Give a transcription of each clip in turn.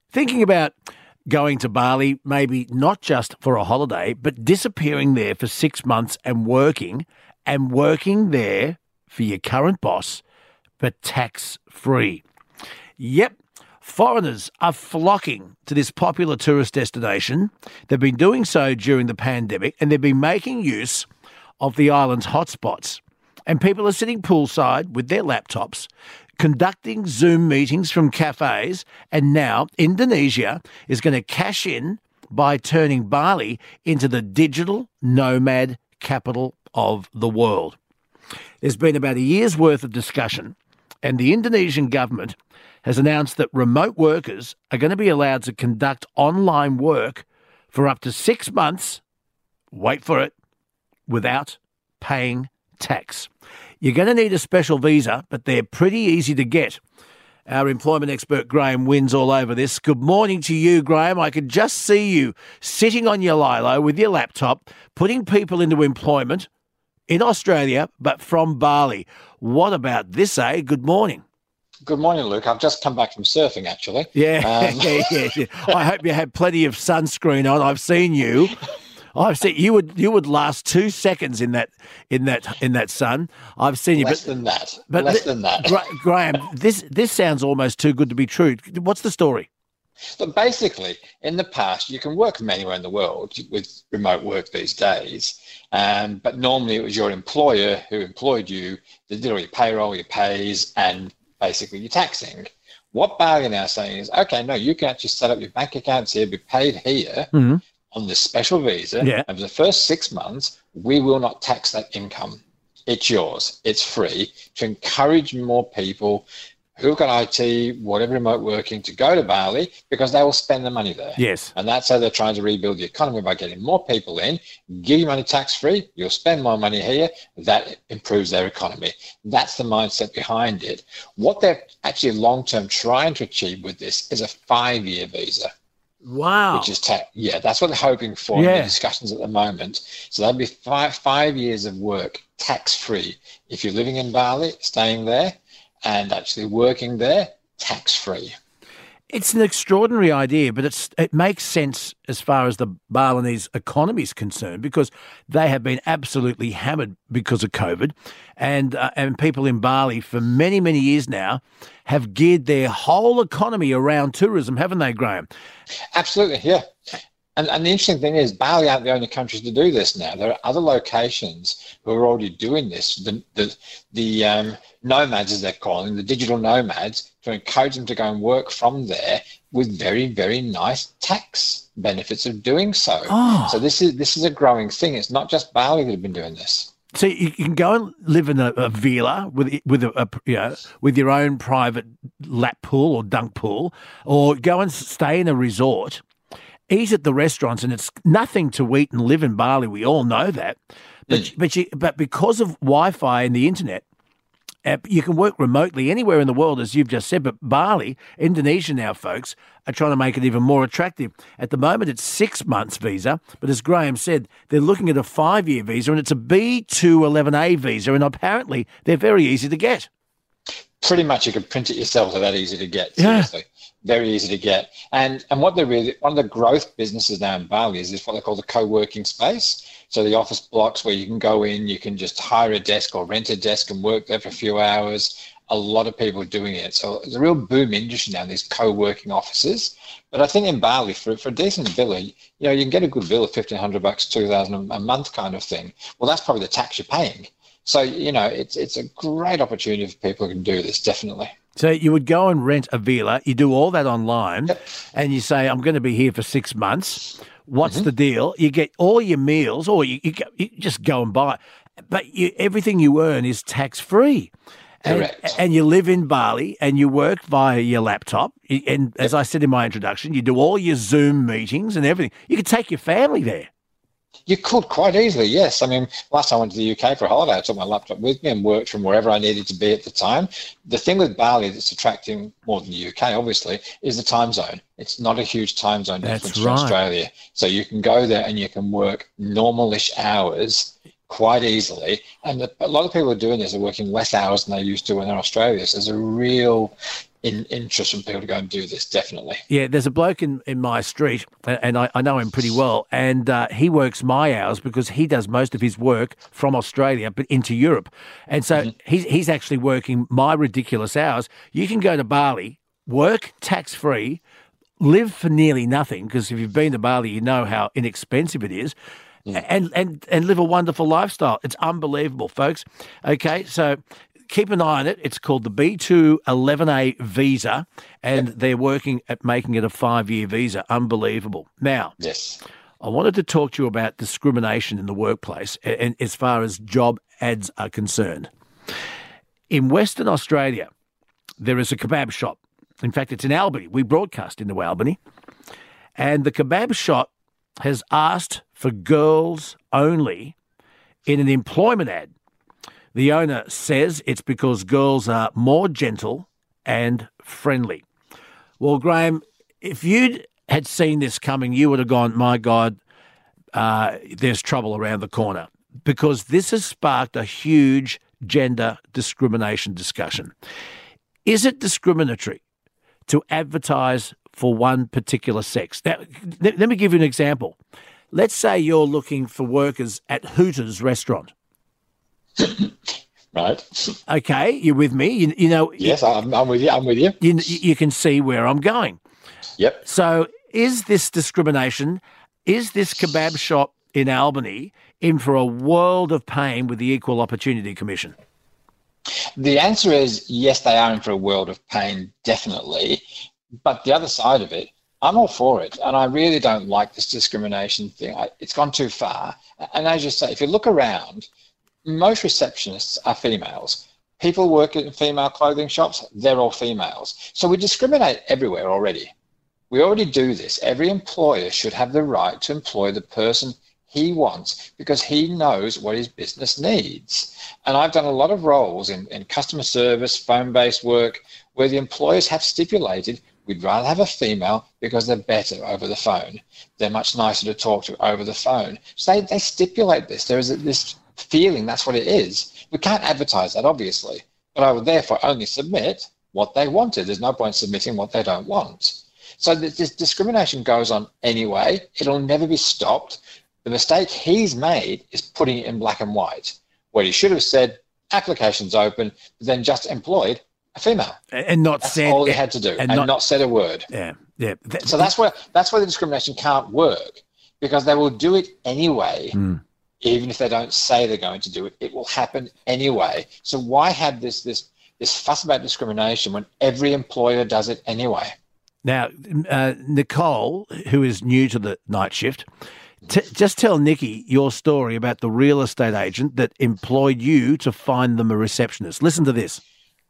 Thinking about going to Bali, maybe not just for a holiday, but disappearing there for 6 months and working there for your current boss, but tax-free. Yep, foreigners are flocking to this popular tourist destination. They've been doing so during the pandemic, and they've been making use of the island's hotspots. And people are sitting poolside with their laptops, conducting Zoom meetings from cafes, and now Indonesia is going to cash in by turning Bali into the digital nomad capital of the world. There's been about a year's worth of discussion, and the Indonesian government has announced that remote workers are going to be allowed to conduct online work for up to 6 months, wait for it, without paying tax. You're going to need a special visa, but they're pretty easy to get. Our employment expert Graham wins all over this. Good morning to you, Graham. I could just see you sitting on your lilo with your laptop, putting people into employment in Australia, but from Bali. What about this, eh? Good morning. Good morning, Luke. I've just come back from surfing, actually. Yeah. I hope you had plenty of sunscreen on. I've seen you. I've seen you would last 2 seconds in that sun. I've seen you less than that. Graham, this sounds almost too good to be true. What's the story? So basically, in the past, you can work from anywhere in the world with remote work these days. But normally it was your employer who employed you, they did all your payroll, your pays, and basically your taxing. What Bali are now saying is, okay, no, you can actually set up your bank accounts here, be paid here. Mm-hmm. On this special visa, and for the first 6 months, we will not tax that income. It's yours. It's free to encourage more people who've got IT, whatever remote working, to go to Bali because they will spend the money there. Yes. And that's how they're trying to rebuild the economy by getting more people in, give you money tax-free, you'll spend more money here, that improves their economy. That's the mindset behind it. What they're actually long-term trying to achieve with this is a 5-year visa. Wow. Which is that's what they're hoping for in the discussions at the moment. So that'd be five years of work tax-free. If you're living in Bali, staying there, and actually working there, tax-free. It's an extraordinary idea, but it makes sense as far as the Balinese economy is concerned because they have been absolutely hammered because of COVID, and people in Bali for many, many years now have geared their whole economy around tourism, haven't they, Graham? Absolutely, yeah. And the interesting thing is Bali aren't the only countries to do this now. There are other locations who are already doing this. The nomads, as they're calling, the digital nomads, to encourage them to go and work from there with very, very nice tax benefits of doing so. Oh. So this is a growing thing. It's not just Bali that have been doing this. So you can go and live in a villa with your own private lap pool or dunk pool, or go and stay in a resort. Eat at the restaurants, and it's nothing to eat and live in Bali. We all know that. But because of Wi-Fi and the internet, you can work remotely anywhere in the world, as you've just said. But Bali, Indonesia now, folks, are trying to make it even more attractive. At the moment, it's 6 months visa. But as Graham said, they're looking at a 5-year visa, and it's a B211A visa. And apparently, they're very easy to get. Pretty much you can print it yourself. They're that easy to get, seriously. Yeah. Very easy to get. And what they're really, one of the growth businesses now in Bali is what they call the co-working space. So the office blocks where you can go in, you can just hire a desk or rent a desk and work there for a few hours. A lot of people are doing it. So there's a real boom industry now in these co-working offices. But I think in Bali, for a decent villa, you can get a good villa, $1,500, $2,000 a month kind of thing. Well, that's probably the tax you're paying. So, it's a great opportunity for people who can do this, definitely. So you would go and rent a villa, you do all that online, and you say, I'm going to be here for 6 months. What's the deal? You get all your meals, or you just go and buy. But everything you earn is tax-free. Correct. And you live in Bali and you work via your laptop. And as I said in my introduction, you do all your Zoom meetings and everything. You could take your family there. You could quite easily, yes. I mean, last time I went to the UK for a holiday, I took my laptop with me and worked from wherever I needed to be at the time. The thing with Bali that's attracting more than the UK, obviously, is the time zone. It's not a huge time zone difference from Australia. So you can go there and you can work normal-ish hours quite easily. And a lot of people are doing this are working less hours than they used to when they're in Australia. So there's a real interest from people to go and do this, definitely. Yeah, there's a bloke in my street, and I know him pretty well, and he works my hours because he does most of his work from Australia but into Europe. And so he's actually working my ridiculous hours. You can go to Bali, work tax-free, live for nearly nothing, because if you've been to Bali, you know how inexpensive it is, and live a wonderful lifestyle. It's unbelievable, folks. Okay, so keep an eye on it. It's called the B211A visa, and they're working at making it a 5-year visa. Unbelievable. Now, yes, I wanted to talk to you about discrimination in the workplace, and as far as job ads are concerned. In Western Australia, there is a kebab shop. In fact, it's in Albany. We broadcast into Albany. And the kebab shop has asked for girls only in an employment ad. The owner says it's because girls are more gentle and friendly. Well, Graham, if you had seen this coming, you would have gone, my God, there's trouble around the corner, because this has sparked a huge gender discrimination discussion. Is it discriminatory to advertise for one particular sex? Now, let me give you an example. Let's say you're looking for workers at Hooters restaurant. Right. Okay, you're with me. You know. Yes, I'm with you. I'm with you. You can see where I'm going. Yep. So is this discrimination? Is this kebab shop in Albany in for a world of pain with the Equal Opportunity Commission? The answer is yes, they are in for a world of pain, definitely. But the other side of it, I'm all for it. And I really don't like this discrimination thing. It's gone too far. And as you say, if you look around, most receptionists are females. People work in female clothing shops, they're all females. So we discriminate everywhere already. We already do this. Every employer should have the right to employ the person he wants because he knows what his business needs. And I've done a lot of roles in customer service, phone-based work, where the employers have stipulated we'd rather have a female because they're better over the phone. They're much nicer to talk to over the phone. So they stipulate this. There is this feeling that's what it is. We can't advertise that, obviously, but I would therefore only submit what they wanted. There's no point submitting what they don't want. So this discrimination goes on anyway. It'll never be stopped. The mistake he's made is putting it in black and white, where he should have said applications open, but then just employed a female. And not that's said all he had to do, and not said a word. Yeah. So that's where the discrimination can't work, because they will do it anyway. Even if they don't say they're going to do it, it will happen anyway. So why have this fuss about discrimination when every employer does it anyway? Now, Nicole, who is new to the night shift, just tell Nikki your story about the real estate agent that employed you to find them a receptionist. Listen to this.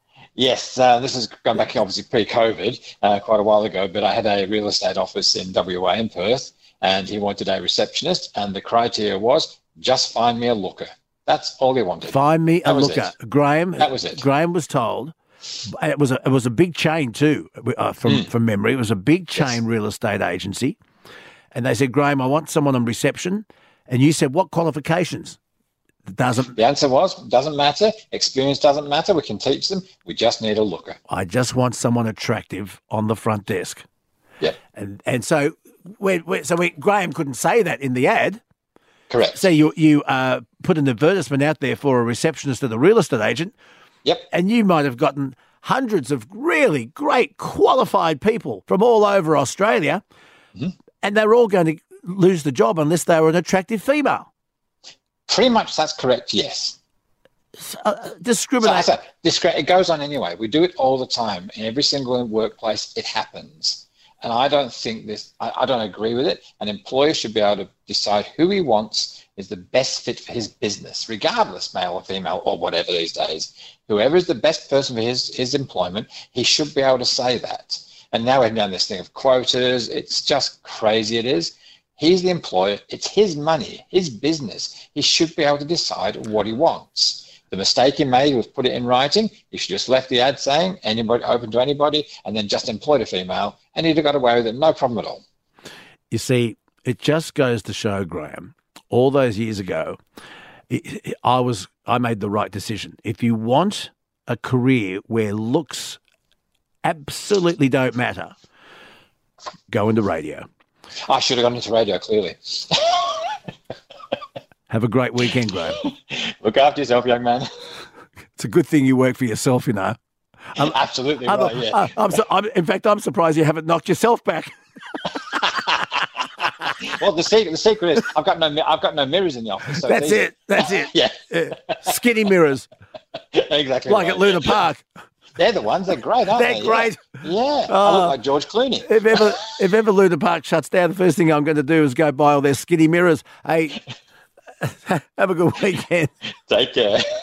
Yes, this is going back obviously pre-COVID, quite a while ago, but I had a real estate office in WA in Perth, and he wanted a receptionist, and the criteria was just find me a looker. That's all he wanted. Find me a looker. Graham, that was it. Graham was told, it was a big chain too, from memory. It was a big chain real estate agency. And they said, Graham, I want someone on reception. And you said, what qualifications? The answer was, doesn't matter. Experience doesn't matter. We can teach them. We just need a looker. I just want someone attractive on the front desk. Yeah. And so Graham couldn't say that in the ad. Correct. So you put an advertisement out there for a receptionist at a real estate agent. Yep. And you might have gotten hundreds of really great qualified people from all over Australia. And they're all going to lose the job unless they were an attractive female. Pretty much that's correct, yes. Discrimination. It goes on anyway. We do it all the time. In every single workplace, it happens. And I don't think I don't agree with it. An employer should be able to decide who he wants is the best fit for his business, regardless, male or female or whatever these days. Whoever is the best person for his employment, he should be able to say that. And now we've done this thing of quotas. It's just crazy, it is. He's the employer. It's his money, his business. He should be able to decide what he wants. The mistake he made was put it in writing. He should just left the ad saying anybody open to anybody and then just employed a female, and he'd have got away with it, no problem at all. You see, it just goes to show, Graham, all those years ago, I made the right decision. If you want a career where looks absolutely don't matter, go into radio. I should have gone into radio, clearly. Have a great weekend, Graham. Look after yourself, young man. It's a good thing you work for yourself, you know. Absolutely right, yeah. In fact, I'm surprised you haven't knocked yourself back. Well, the secret is I've got no mirrors in the office. So That's it. Yeah. Skinny mirrors. Exactly. Like right. at Luna Park. They're the ones. They're great, aren't they? They're great. Yeah. I look like George Clooney. If ever Luna Park shuts down, the first thing I'm going to do is go buy all their skinny mirrors. Hey, have a good weekend. Take care.